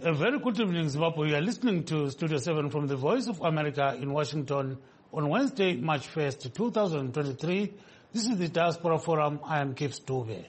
A very good evening, Zimbabwe. You are listening to Studio 7 from the Voice of America in Washington on Wednesday, March 1st, 2023. This is the Diaspora Forum. I am Keith Dube.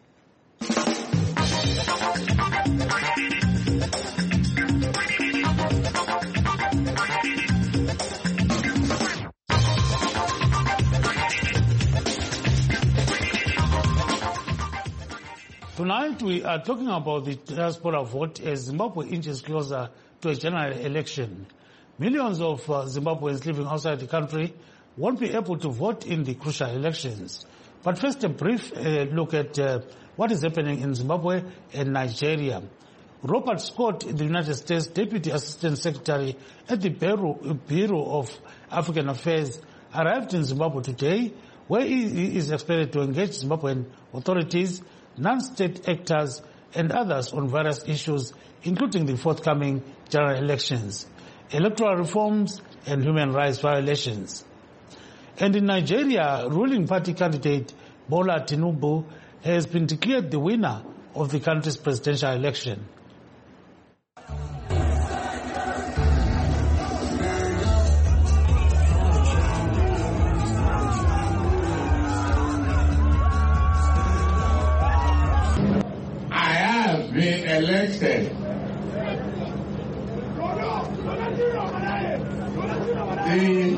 Tonight we are talking about the diaspora vote as Zimbabwe inches closer to a general election. Millions of Zimbabweans living outside the country won't be able to vote in the crucial elections. But first, a brief look at what is happening in Zimbabwe and Nigeria. Robert Scott, the United States Deputy Assistant Secretary at the Bureau of African Affairs, arrived in Zimbabwe today, where he is expected to engage Zimbabwean authorities, non-state actors and others on various issues, including the forthcoming general elections, electoral reforms and human rights violations. And in Nigeria, ruling party candidate Bola Tinubu has been declared the winner of the country's presidential election. Been elected the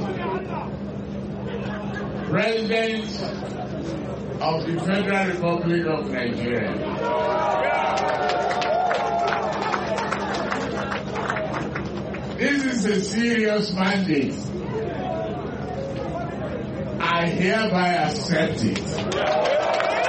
President of the Federal Republic of Nigeria. This is a serious mandate. I hereby accept it.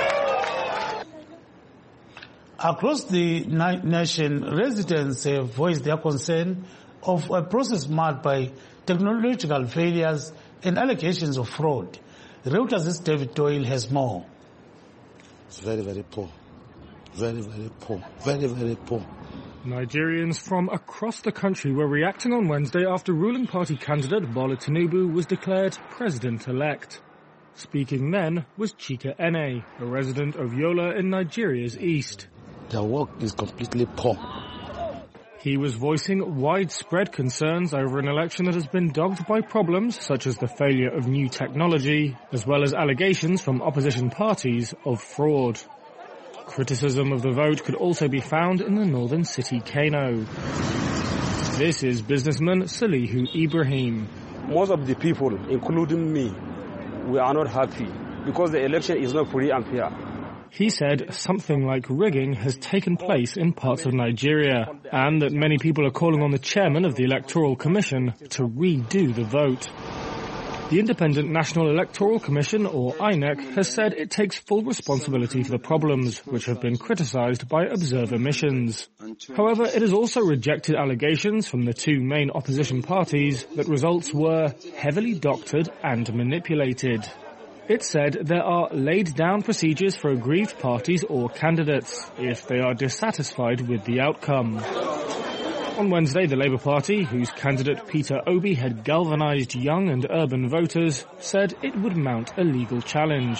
Across the nation, residents have voiced their concern of a process marked by technological failures and allegations of fraud. Reuters' David Doyle has more. It's very, very poor. Very, very poor. Very, very poor. Nigerians from across the country were reacting on Wednesday after ruling party candidate Bola Tinubu was declared president-elect. Speaking then was Chika Ene, a resident of Yola in Nigeria's east. Their work is completely poor. He was voicing widespread concerns over an election that has been dogged by problems such as the failure of new technology, as well as allegations from opposition parties of fraud. Criticism of the vote could also be found in the northern city Kano. This is businessman Salihu Ibrahim. Most of the people, including me, we are not happy because the election is not free and fair. He said something like rigging has taken place in parts of Nigeria and that many people are calling on the chairman of the Electoral Commission to redo the vote. The Independent National Electoral Commission, or INEC, has said it takes full responsibility for the problems, which have been criticised by observer missions. However, it has also rejected allegations from the two main opposition parties that results were heavily doctored and manipulated. It said there are laid-down procedures for aggrieved parties or candidates if they are dissatisfied with the outcome. On Wednesday, the Labour Party, whose candidate Peter Obi had galvanised young and urban voters, said it would mount a legal challenge.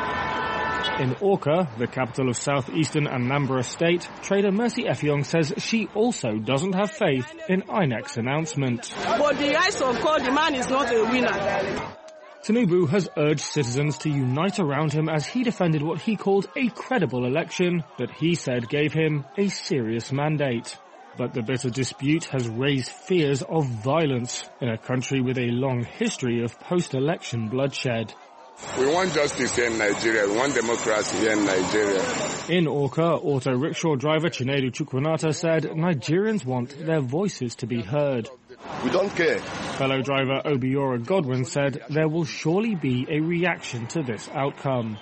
In Awka, the capital of southeastern Anambra State, trader Mercy Effiong says she also doesn't have faith in INEC's announcement. But the eyes of God, the man is not a winner. Tinubu has urged citizens to unite around him as he defended what he called a credible election that he said gave him a serious mandate. But the bitter dispute has raised fears of violence in a country with a long history of post-election bloodshed. We want justice here in Nigeria. We want democracy here in Nigeria. In Awka, auto rickshaw driver Chinedu Chukwunata said Nigerians want their voices to be heard. We don't care. Fellow driver Obiora Godwin said there will surely be a reaction to this outcome.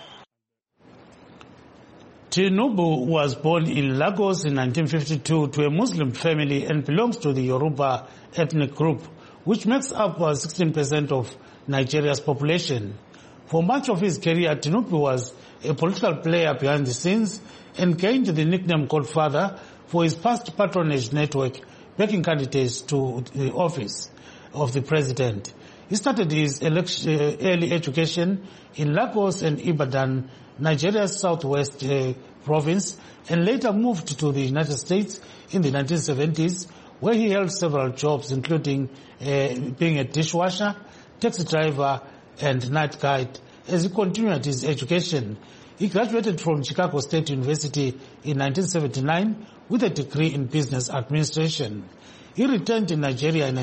Tinubu was born in Lagos in 1952 to a Muslim family and belongs to the Yoruba ethnic group, which makes up 16% of Nigeria's population. For much of his career, Tinubu was a political player behind the scenes and gained the nickname Godfather for his past patronage network, backing candidates to the office of the president. He started his early education in Lagos and Ibadan Nigeria's southwest province, and later moved to the United States in the 1970s, where he held several jobs, including being a dishwasher, taxi driver, and night guide. As he continued his education, he graduated from Chicago State University in 1979 with a degree in business administration. He returned to Nigeria in the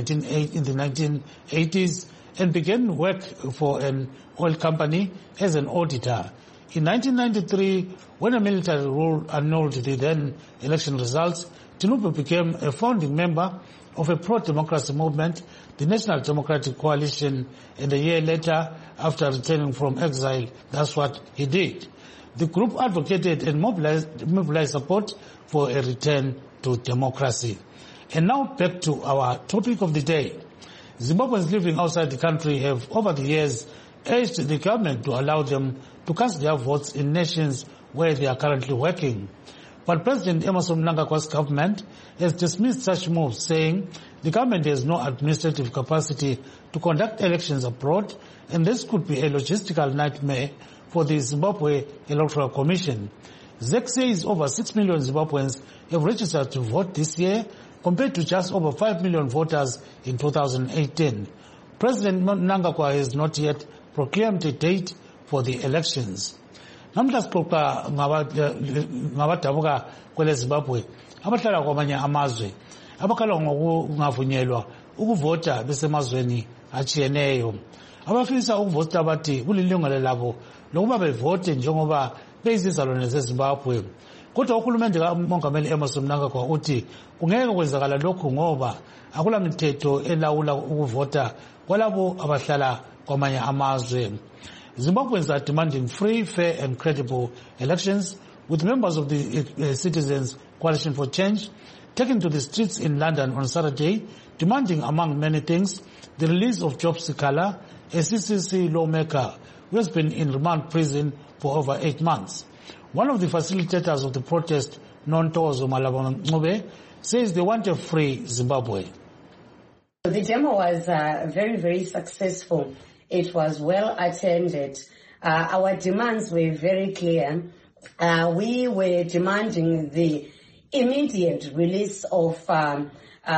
1980s and began work for an oil company as an auditor. In 1993, when a military rule annulled the then election results, Tinubu became a founding member of a pro-democracy movement, the National Democratic Coalition, and a year later, after returning from exile, that's what he did. The group advocated and mobilized support for a return to democracy. And now back to our topic of the day. Zimbabweans living outside the country have over the years urged the government to allow them to cast their votes in nations where they are currently working. But President Emmerson Mnangagwa's government has dismissed such moves, saying the government has no administrative capacity to conduct elections abroad, and this could be a logistical nightmare for the Zimbabwe Electoral Commission. ZEC says over 6 million Zimbabweans have registered to vote this year, compared to just over 5 million voters in 2018. President Mnangagwa has not yet proclaimed a date for the elections. Namhla sixoxa ngabadabuka kwele Zimbabwe abahlala kwamanye amazwe abakhala ngokungavunyelwa ukuvota besemazweni achiyeneyo. Abafisa ukuvota bathi kulilungelo labo lokuba bevote njengoba beyizizalwane zeZimbabwe. Kodwa uhulumende kaMongameli Emmerson Mnangagwa uthi kungeke kwenzakala lokhu ngoba akula mithetho elawula ukuvota kwalabo abahlala kwamanye amazwe. Zimbabweans are demanding free, fair and credible elections, with members of the Citizens Coalition for Change taken to the streets in London on Saturday, demanding, among many things, the release of Job Sikala, a CCC lawmaker who has been in remand prison for over 8 months. One of the facilitators of the protest, Nontozo Malabangube, says they want a free Zimbabwe. The demo was very, very successful. It was well attended. Our demands were very clear. We were demanding the immediate release of our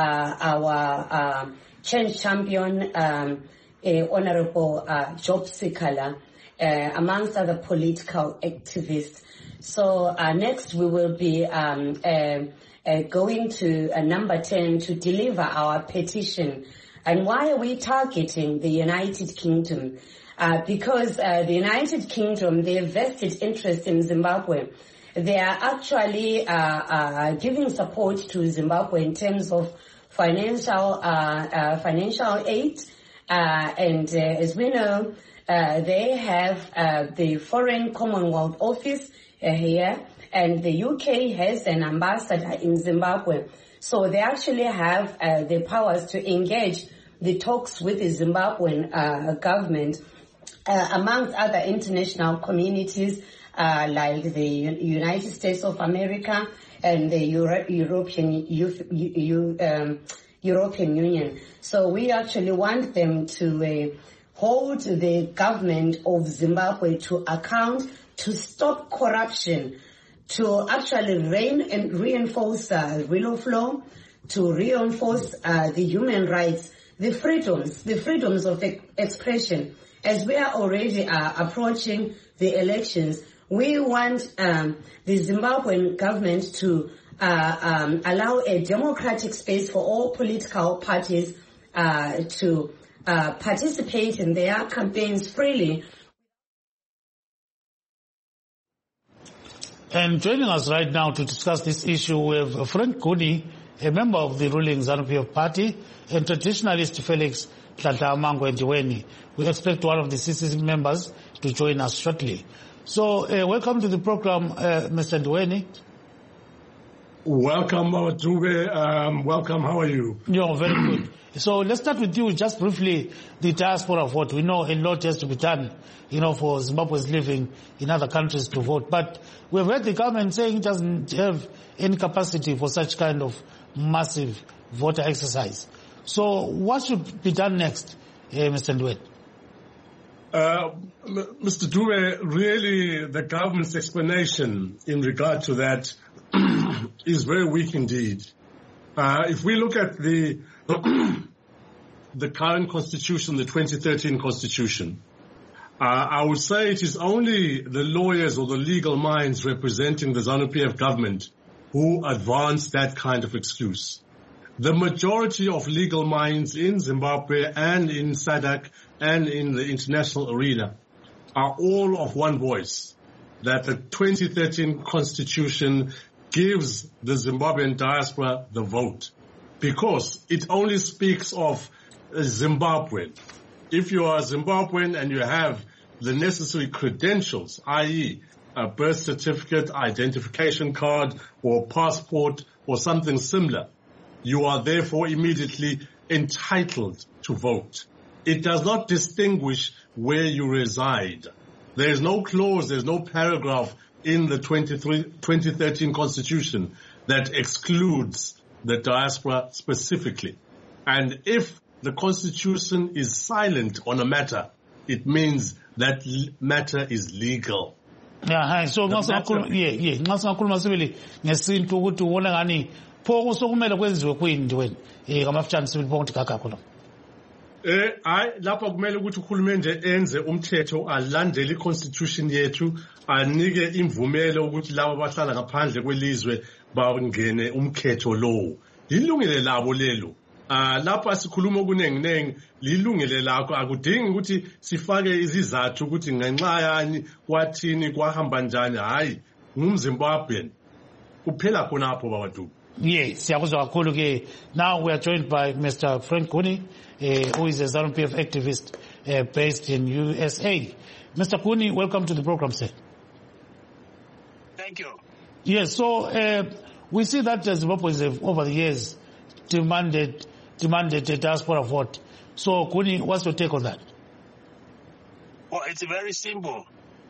change champion, Honorable Job Sikala, amongst other political activists. So next we will be going to number 10 to deliver our petition. And why are we targeting the United Kingdom? Because the United Kingdom, they have vested interest in Zimbabwe. They are actually giving support to Zimbabwe in terms of financial aid. And as we know, they have the Foreign Commonwealth Office here, and the UK has an ambassador in Zimbabwe. So they actually have the powers to engage the talks with the Zimbabwean government, amongst other international communities like the United States of America and the European Union. So we actually want them to hold the government of Zimbabwe to account, to stop corruption, to actually reinforce rule of law, to reinforce the human rights, the freedoms of expression. As we are already approaching the elections, we want the Zimbabwean government to allow a democratic space for all political parties to participate in their campaigns freely. And joining us right now to discuss this issue, we have Frank Guni, a member of the ruling ZANU-PF party, and traditionalist Felix Tlantla-Mangwe-Ndiweni. We expect one of the CCC members to join us shortly. So, welcome to the program, Mr. Ndiweni. Welcome, Dube. Welcome. How are you? You're very good. So let's start with you, just briefly, the diaspora vote. We know a lot has to be done, for Zimbabweans living in other countries to vote. But we've heard the government saying it doesn't have any capacity for such kind of massive voter exercise. So what should be done next, Mr. Ndwet? Mr. Dube, really the government's explanation in regard to that is very weak indeed. If we look at the current constitution, the 2013 constitution, I would say it is only the lawyers or the legal minds representing the ZANU-PF government who advance that kind of excuse. The majority of legal minds in Zimbabwe and in SADC and in the international arena are all of one voice, that the 2013 constitution gives the Zimbabwean diaspora the vote, because it only speaks of Zimbabwean. If you are a Zimbabwean and you have the necessary credentials, i.e. a birth certificate, identification card, or passport, or something similar, you are therefore immediately entitled to vote. It does not distinguish where you reside. There is no clause, there's no paragraph in the 2013 constitution that excludes the diaspora specifically. And if the constitution is silent on a matter, it means that matter is legal. Yeah, so ngakhuluma sibili ngesintu ukuthi ubona ngani pho sokumele kwenziwe kuyini wena ngamafutshane sibili bonke kakakho lo. Hayi lapha kumele ukuthi uhulumende enze umthetho alandele iconstitution yethu anike imvumelo ukuthi labo abahlala ngaphandle kwelizwe bangene umkhetho lowo. Lilungile labo lelo. Lapha sikhuluma kunenginengi lilungile lakho akudingi ukuthi sifake izizathu ukuthi ngenxa yani kwathini kwahamba njani hayi ngumZimbabwean kuphela khonapho babadu. Yes, siyakuzwa kakhulu ke. Now we are joined by Mr. Frank Kuni, who is a ZANU-PF activist based in USA. Mr. Kuni, welcome to the program, sir. Thank you. Yes, so we see that Zimbabweans have over the years demanded a diaspora vote. So, Kuni, what's your take on that? Well, it's very simple.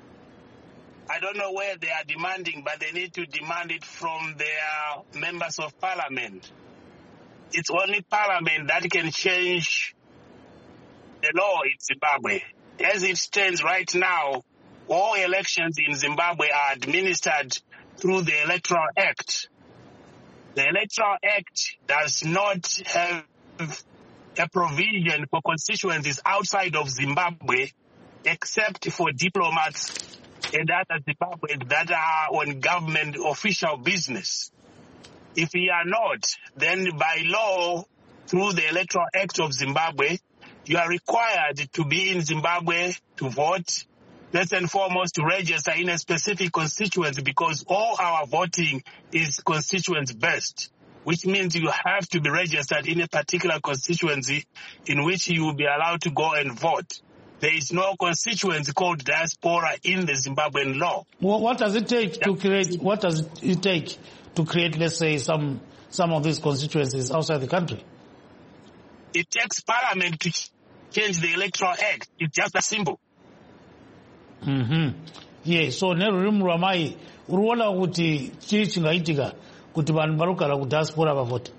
I don't know where they are demanding, but they need to demand it from their members of parliament. It's only parliament that can change the law in Zimbabwe. As it stands right now, all elections in Zimbabwe are administered through the Electoral Act. The Electoral Act does not have a provision for constituencies outside of Zimbabwe, except for diplomats and other Zimbabweans that are on government official business. If we are not, then by law, through the Electoral Act of Zimbabwe, you are required to be in Zimbabwe to vote, first and foremost to register in a specific constituency, because all our voting is constituency-based, which means you have to be registered in a particular constituency in which you will be allowed to go and vote. There is no constituency called diaspora in the Zimbabwean law. Well, what does it take to create? What does it take to create, let's say, some of these constituencies outside the country? It takes parliament to change the Electoral Act. It's just that simple. Yeah. So nerurimu rwamai uruona kuti chii chingaitika kuti vanhu vanogara kudiaspora vavote.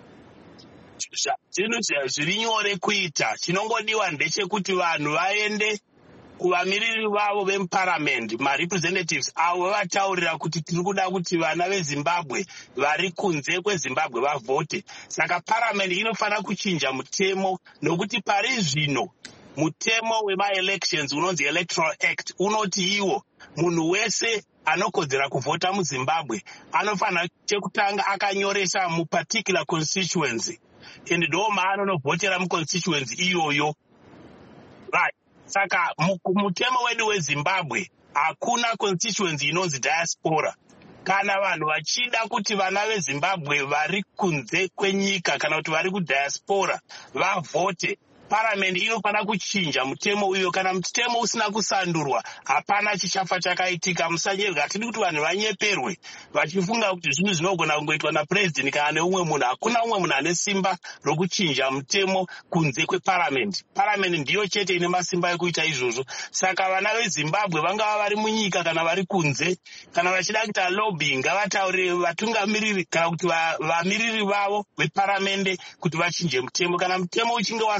Zviri nyore kuita. Chinongodiwa ndechekuti vanhu vaende kuvamiriri vavo vemuparliament, ma-representatives avo vataurira kuti tiri kuda kuti vana veZimbabwe vari kunze kweZimbabwe vavote. Saka parliament inofanira kuchinja mutemo, nokuti pari zvino mutemo wema-elections unonzi Electoral Act unoti iwo munhu wese anokodzera kuvhota muZimbabwe anofanira chekutanga akanyoresa muparticular constituency, and ndo maanonovhotera muconstituency iyoyo. Right. Saka mutemo wedu weZimbabwe hakuna constituency inonzi diaspora. Kana vanhu vachida kuti vana veZimbabwe vari kunze kwenyika kana kuti vari kudiaspora vavote, parliament inofanira kuchinja mutemo uyo. Kana mutemo usina kusandurwa, hapana chichafa chakaitika. Musanyerwa, hatidi kuti vanhu vanyeperwe vachifunga kuti zvinhu zvinogona kungoitwa napresident kana neumwe munhu. Hakuna umwe munhu ane simba rokuchinja mutemo kunze kweparliament. Parliament ndiyo chete ine masimba ekuita izvozvo. Saka vana veZimbabwe vangava vari munyika kana vari kunze, kana vachida kuita lobbying, ngavataurire vatungamiriri kana kuti vamiriri vavo veparliament kuti vachinje mutemo. Kana mutemo uchinge wasandurwa,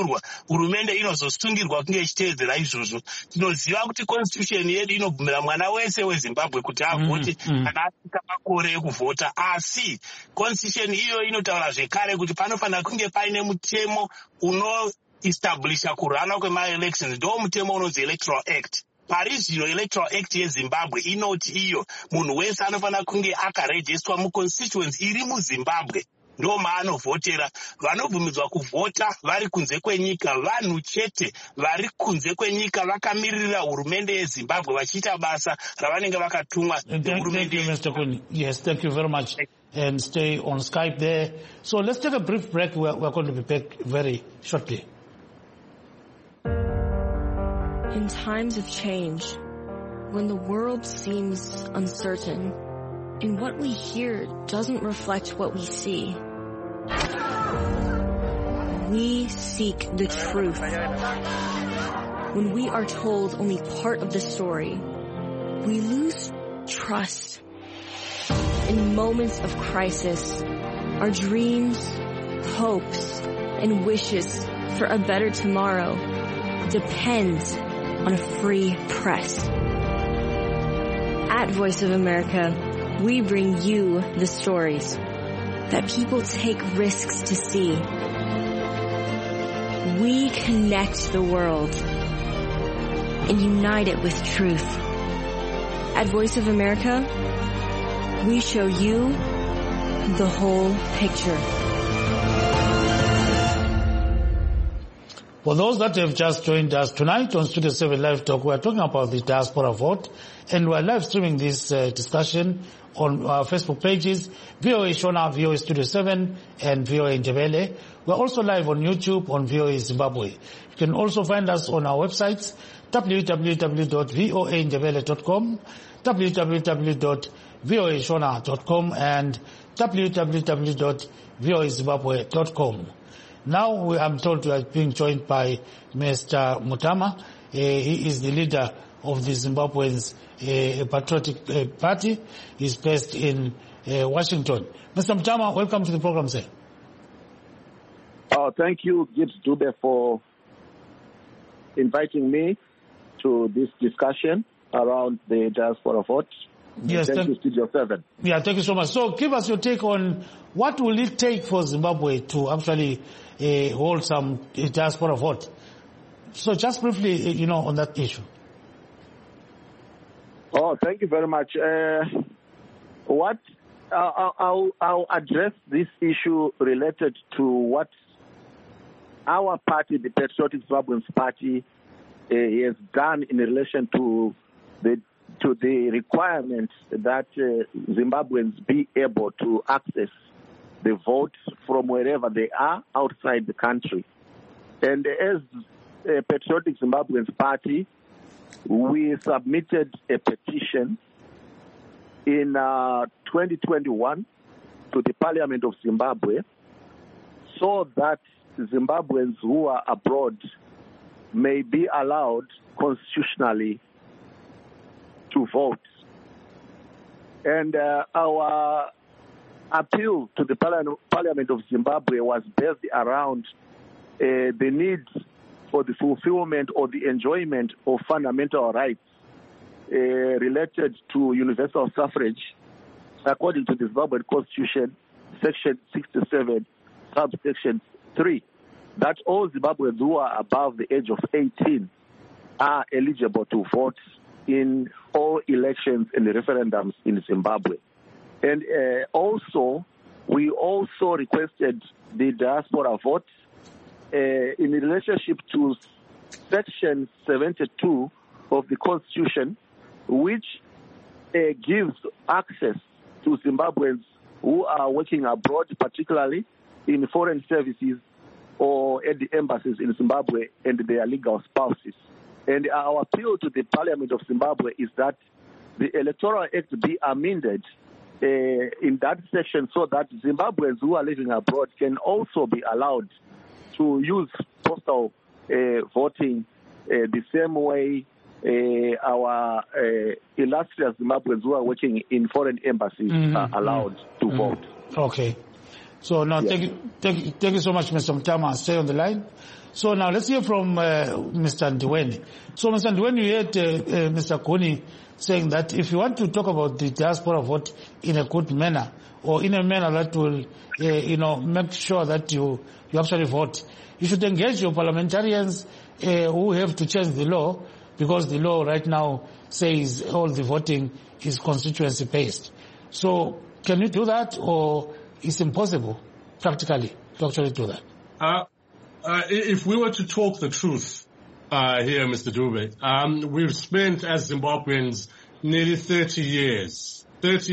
zvakanyorwa, hurumende inozosungirwa kunge ichiteedzera izvozvo. Tinoziva kuti constitution yedu inobvumira mwana wese weZimbabwe kuti avhote kana asvika makore ekuvhota, asi constitution iyo inotaura zvekare kuti panofanira kunge paine mutemo unoestablisha kurana kwema-elections, ndo mutemo unonzi Electoral Act. Pari zvino Electoral Act yeZimbabwe inoti iyo munhu wese anofanira kunge akarejistwa muconstituency iri muZimbabwe, ndo maanovhotera. Vanobvumidzwa kuvhota vari kunze kwenyika vanhu chete vari kunze kwenyika vakamirira hurumende yeZimbabwe vachiita basa ravanenge vakatumwa nehurumende. Thank you, Mr. Kuni. Yes, thank you very much. And stay on Skype there. So let's take a brief break. We're going to be back very shortly. In times of change, when the world seems uncertain, and what we hear doesn't reflect what we see, we seek the truth. When we are told only part of the story, we lose trust. In moments of crisis, our dreams, hopes, and wishes for a better tomorrow depend on a free press. At Voice of America, we bring you the stories that people take risks to see. We connect the world and unite it with truth. At Voice of America, we show you the whole picture. For those that have just joined us tonight on Studio 7 Live Talk, we're talking about the diaspora vote, and we're live streaming this discussion on our Facebook pages, VOA Shona, VOA Studio 7, and VOA Ndebele. We're also live on YouTube on VOA Zimbabwe. You can also find us on our websites, www.voandebele.com, www.voashona.com, and www.voazimbabwe.com. Now I'm told we are being joined by Mr. Mutama. He is the leader of the Zimbabweans Patriotic Party. He's based in Washington. Mr. Mutama, welcome to the program, sir. Thank you, Gibbs Dube, for inviting me to this discussion around the diaspora vote. Yes, thank you, Studio 7. Yeah, thank you so much. So give us your take on what will it take for Zimbabwe to actually hold some diaspora vote. So just briefly, on that issue. Thank you very much. I'll address this issue related to what our party, the Patriotic Zimbabweans Party, has done in relation to the requirement that Zimbabweans be able to access the vote from wherever they are outside the country. And as a Patriotic Zimbabweans Party, we submitted a petition in 2021 to the Parliament of Zimbabwe so that Zimbabweans who are abroad may be allowed constitutionally to vote. And our appeal to the Parliament of Zimbabwe was based around the need for the fulfillment or the enjoyment of fundamental rights related to universal suffrage according to the Zimbabwean Constitution, Section 67, subsection 3, that all Zimbabweans who are above the age of 18 are eligible to vote in all elections and referendums in Zimbabwe. And we also requested the diaspora vote in relationship to Section 72 of the Constitution, which gives access to Zimbabweans who are working abroad, particularly in foreign services or at the embassies in Zimbabwe and their legal spouses. And our appeal to the Parliament of Zimbabwe is that the Electoral Act be amended in that section so that Zimbabweans who are living abroad can also be allowed to use postal voting the same way our illustrious Zimbabweans who are working in foreign embassies are allowed to vote. Okay. So now, thank you so much, Mr. Mtama. Stay on the line. So now let's hear from Mr. Ndiweni. So, Mr. Ndiweni, you heard Mr. Kuni saying that if you want to talk about the diaspora vote in a good manner, or in a manner that will, make sure that you actually vote, you should engage your parliamentarians who have to change the law, because the law right now says all the voting is constituency-based. So, can you do that, or it's impossible, practically, to actually do that? If we were to talk the truth here, Mr. Dube, we've spent as Zimbabweans nearly 30 years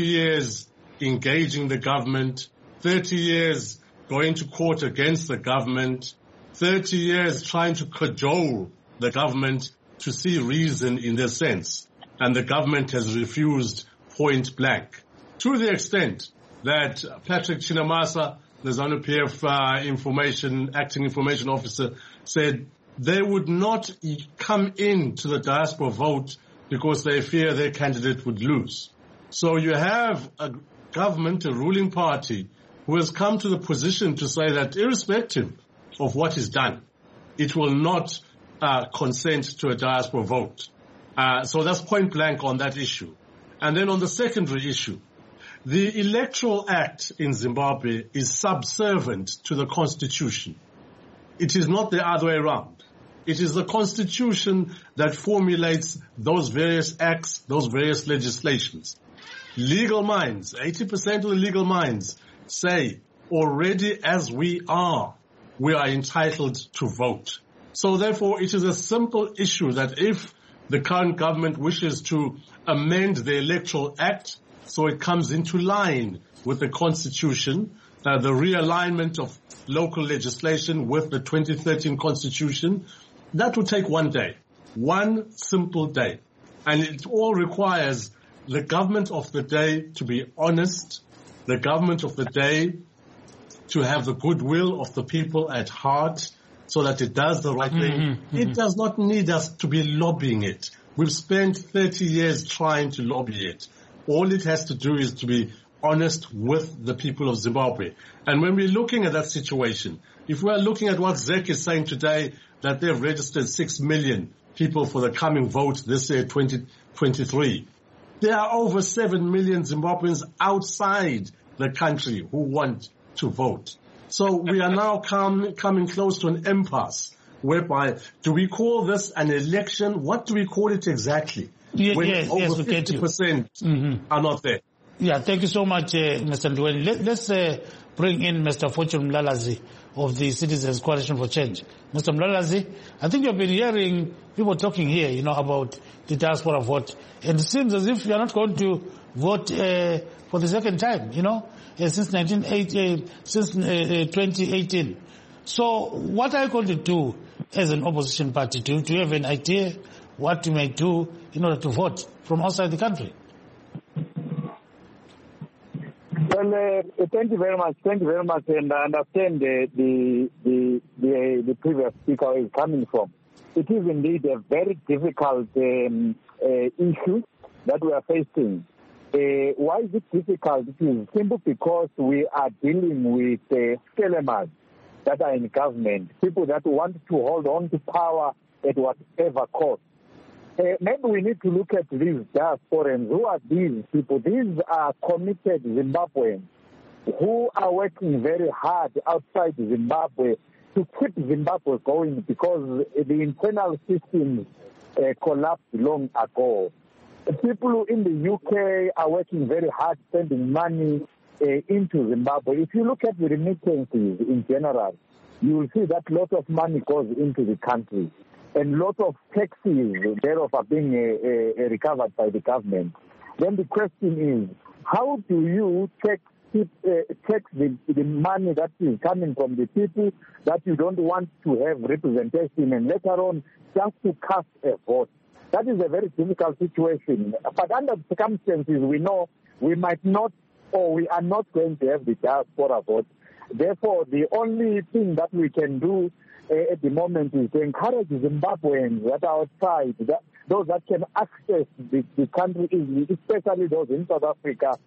engaging the government, 30 years going to court against the government, 30 years trying to cajole the government to see reason in their sense. And the government has refused point blank, to the extent that Patrick Chinamasa, the ZANU-PF acting information officer, said they would not come into the diaspora vote because they fear their candidate would lose. So you have a government, a ruling party, who has come to the position to say that irrespective of what is done, it will not consent to a diaspora vote. So that's point blank on that issue. And then on the secondary issue, the Electoral Act in Zimbabwe is subservient to the Constitution. It is not the other way around. It is the Constitution that formulates those various acts, those various legislations. Legal minds, 80% of the legal minds say already as we are entitled to vote. So therefore it is a simple issue that if the current government wishes to amend the Electoral Act so it comes into line with the Constitution, the realignment of local legislation with the 2013 Constitution, that will take one day, one simple day. And it all requires the government of the day to be honest, the government of the day to have the goodwill of the people at heart so that it does the right thing. It does not need us to be lobbying it. We've spent 30 years trying to lobby it. All it has to do is to be honest with the people of Zimbabwe. And when we're looking at that situation, if we're looking at what ZEC is saying today, that they've registered 6 million people for the coming vote this year, 2023, there are over 7 million Zimbabweans outside the country who want to vote. So we are now coming close to an impasse whereby, do we call this an election? What do we call it exactly? When over 50% are not there. Yeah, thank you so much, Mr. Ndiweni. Let's bring in Mr. Fortune Mlalazi of the Citizens Coalition for Change. Mr. Mlalazi, I think you've been hearing people talking here, about the diaspora vote. And it seems as if you're not going to vote for the second time, since 2018. So what are you going to do as an opposition party? Do you have an idea what you may do in order to vote from outside the country? Well, thank you very much. Thank you very much. And I understand the previous speaker is coming from. It is indeed a very difficult issue that we are facing. Why is it difficult? It is simply because we are dealing with scalemers that are in government, people that want to hold on to power at whatever cost. Maybe we need to look at these diasporans. Who are these people? These are committed Zimbabweans who are working very hard outside Zimbabwe to keep Zimbabwe going because the internal systems collapsed long ago. People in the UK are working very hard, spending money into Zimbabwe. If you look at the remittances in general, you will see that a lot of money goes into the country. And a lot of taxes thereof are being recovered by the government. Then the question is, how do you tax the money that is coming from the people that you don't want to have representation and later on just to cast a vote? That is a very difficult situation. But under the circumstances, we know we might not or we are not going to have the diaspora vote. Therefore, the only thing that we can do at the moment is to encourage Zimbabweans that are outside, those that can access the country easily, especially those in South Africa,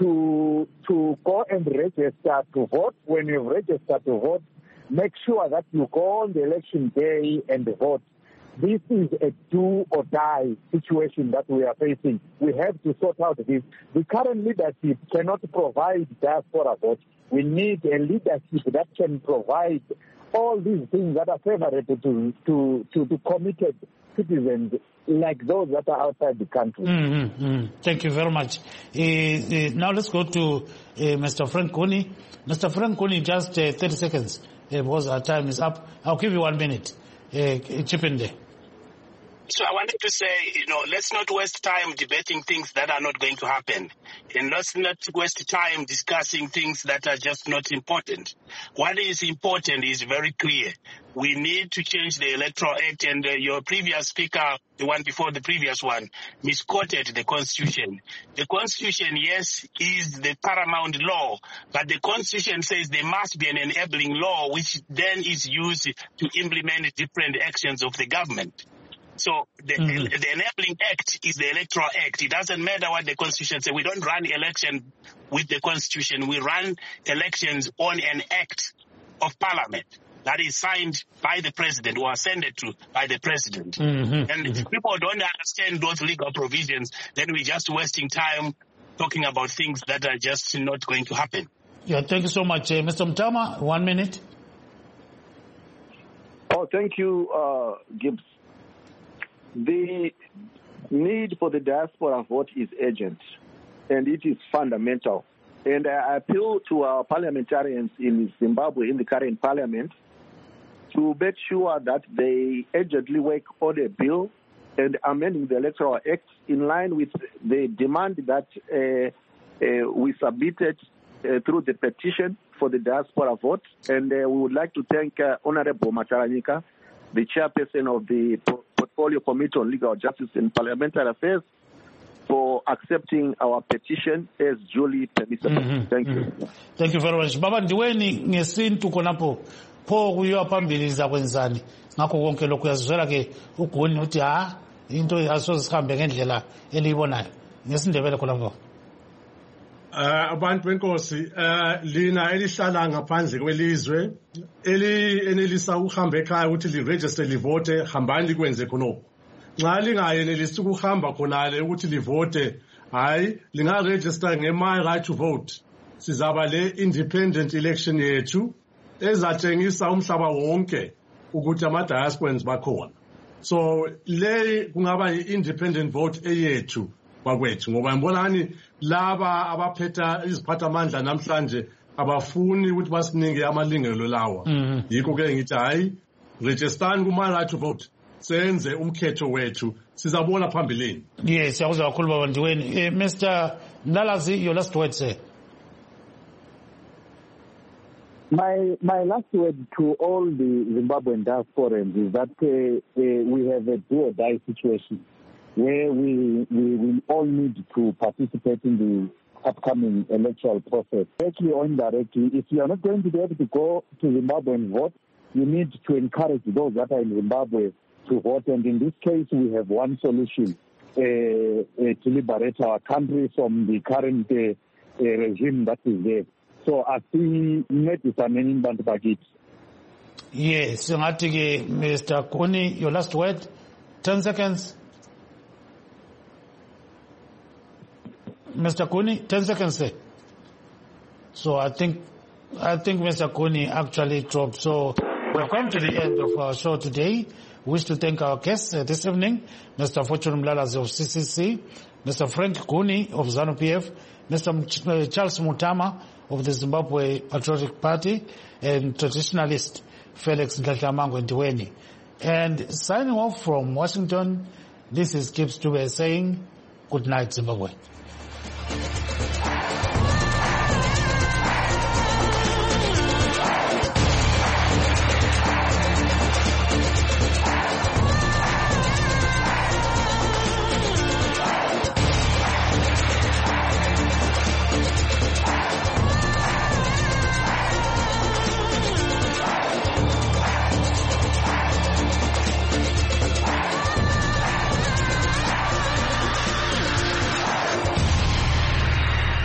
to go and register to vote. When you've registered to vote, make sure that you go on the election day and vote. This is a do or die situation that we are facing. We have to sort out this. The current leadership cannot provide diaspora vote. We need a leadership that can provide all these things that are favorable to committed citizens like those that are outside the country. Thank you very much. Now let's go to Mr. Frank Cooney. Mr. Frank Cooney, just 30 seconds because our time is up. I'll give you 1 minute. Chip in there. So I wanted to say, let's not waste time debating things that are not going to happen. And let's not waste time discussing things that are just not important. What is important is very clear. We need to change the Electoral Act, and your previous speaker, the one before the previous one, misquoted the Constitution. The Constitution, yes, is the paramount law, but the Constitution says there must be an enabling law which then is used to implement different actions of the government. So the enabling act is the Electoral Act. It doesn't matter what the Constitution says. We don't run election with the Constitution. We run elections on an act of Parliament that is signed by the President or ascended to by the President. And if people don't understand those legal provisions, then we're just wasting time talking about things that are just not going to happen. Yeah, thank you so much. Mr. Mutama, 1 minute. Oh, thank you, Gibbs. The need for the diaspora vote is urgent, and it is fundamental. And I appeal to our parliamentarians in Zimbabwe, in the current parliament, to make sure that they urgently work on a bill and amending the Electoral Act in line with the demand that we submitted through the petition for the diaspora vote. And we would like to thank Honorable Mataranyika, the chairperson of the Portfolio Committee on Legal Justice and Parliamentary Affairs, for accepting our petition as duly permissible. Thank you. Thank you very much. Baba Ndiweni ngesintu konapo pho kuyiwa phambili zakwenzani ngakho konke lokhu yazizwela ke ugoni uthi into asozihambe ngendlela eliyibonayo ngesindebele khona abantu benkosi lina elihlala ngaphandle kwelizwe enelisa ukuhamba ekhaya ukuthi liregister livote hambani likwenze khonoko nxa lingayenelisi ukuhamba khonale ukuthi livote hayi lingaregister nge-my right to vote sizaba le independent election yethu ezatshengisa umhlaba wonke ukuthi ama-diasporans bakhona so le kungaba i-independent vote eyethu bakwethu ngoba ngibonani laba abaphetha iziphathamandla namhlanje abafuni ukuthi basinike amalungelo lawa yikho ke ngithi hayi registerani kuma right to vote senze umkhetho wethu sizabona phambilini. Yes, siyakuzwa kakhulu Baba Ndiweni. Mr. Ndalazi, your last word, sir. My last word to all the Zimbabwean diasporans is that we have a do or die situation where we will all need to participate in the upcoming electoral process. Directly or indirectly, if you are not going to be able to go to Zimbabwe and vote, you need to encourage those that are in Zimbabwe to vote. And in this case, we have one solution to liberate our country from the current regime that is there. So I see net is an inbound budget. Yes, Mr. Cooney, your last word, 10 seconds. Mr. Cooney, 10 seconds, sir. So I think Mr. Cooney actually dropped. So we've come to the end of our show today. We wish to thank our guests this evening, Mr. Fortune Mlalazi of CCC, Mr. Frank Cooney of ZANU-PF, Mr. Charles Mutama of the Zimbabwe Patriotic Party, and traditionalist Felix Ndlahlamango Ndiweni. And signing off from Washington, this is Gibbs Dube saying, good night, Zimbabwe.